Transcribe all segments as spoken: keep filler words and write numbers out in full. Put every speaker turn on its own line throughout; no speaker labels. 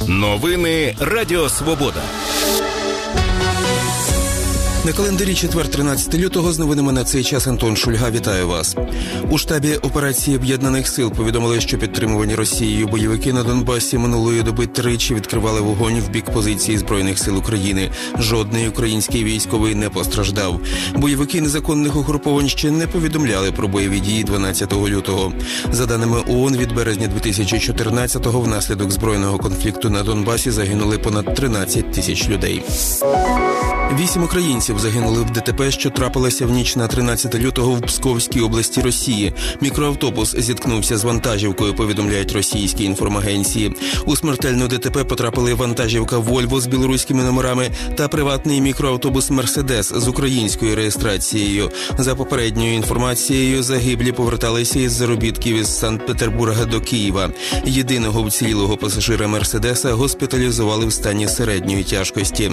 Новини Радіо Свобода.
На календарі четвер, тринадцяте лютого, з новинами на цей час Антон Шульга. Вітаю вас. У штабі операції Об'єднаних сил повідомили, що підтримувані Росією бойовики на Донбасі минулої доби тричі відкривали вогонь в бік позиції Збройних сил України. Жодний український військовий не постраждав. Бойовики незаконних угруповань ще не повідомляли про бойові дії дванадцятого лютого. За даними ООН, від березня дві тисячі чотирнадцятого внаслідок збройного конфлікту на Донбасі загинули понад тринадцять тисяч людей. Вісім українців загинули в ДТП, що трапилося в ніч на тринадцяте лютого в Псковській області Росії. Мікроавтобус зіткнувся з вантажівкою, повідомляють російські інформагенції. У смертельну ДТП потрапили вантажівка «Вольво» з білоруськими номерами та приватний мікроавтобус «Мерседес» з українською реєстрацією. За попередньою інформацією, загиблі поверталися із заробітків із Санкт-Петербурга до Києва. Єдиного вцілілого пасажира «Мерседеса» госпіталізували в стані середньої тяжкості.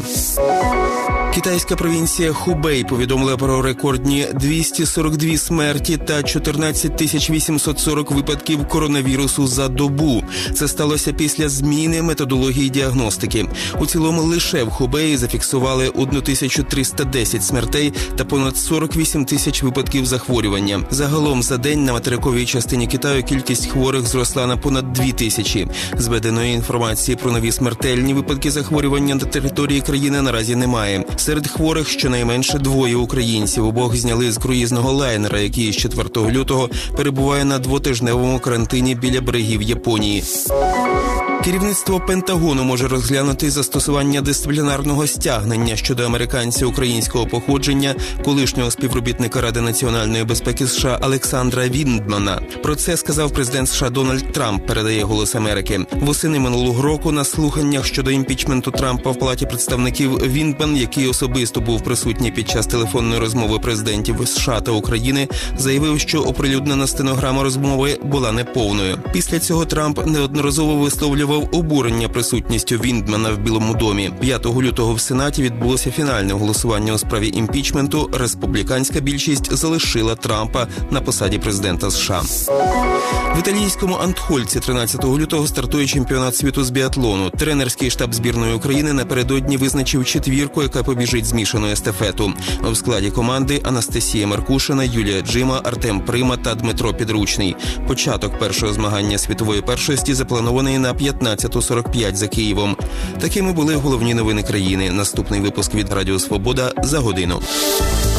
Китайська провінція Хубей повідомила про рекордні двісті сорок дві смерті та чотирнадцять тисяч вісімсот сорок випадків коронавірусу за добу. Це сталося після зміни методології діагностики. У цілому лише в Хубеї зафіксували тисячу триста десять смертей та понад сорок вісім тисяч випадків захворювання. Загалом за день на материковій частині Китаю кількість хворих зросла на понад дві тисячі. Зведеної інформації про нові смертельні випадки захворювання на території країни наразі немає. Серед хворих щонайменше двоє українців. Обох зняли з круїзного лайнера, який з четвертого лютого перебуває на двотижневому карантині біля берегів Японії. Керівництво Пентагону може розглянути застосування дисциплінарного стягнення щодо американця українського походження, колишнього співробітника Ради національної безпеки США Олександра Віндмана. Про це сказав президент США Дональд Трамп, передає «Голос Америки». Восени минулого року на слуханнях щодо імпічменту Трампа в Палаті представників Віндман, який особисто був присутній під час телефонної розмови президентів США та України, заявив, що оприлюднена стенограма розмови була неповною. Після цього Трамп неодноразово висловлював обурення присутністю Віндмана в Білому домі. п'ятого лютого в Сенаті відбулося фінальне голосування у справі імпічменту. Республіканська більшість залишила Трампа на посаді президента США. В італійському Антхольці тринадцятого лютого стартує чемпіонат світу з біатлону. Тренерський штаб збірної України напередодні визначив четвірку, яка побіжить змішану естафету. В складі команди Анастасія Меркушина, Юлія Джима, Артем Прима та Дмитро Підручний. Початок першого змагання світової першості запланований на п'ятнадцяту сорок п'ять за Києвом. Такими були головні новини країни. Наступний випуск від Радіо Свобода за годину.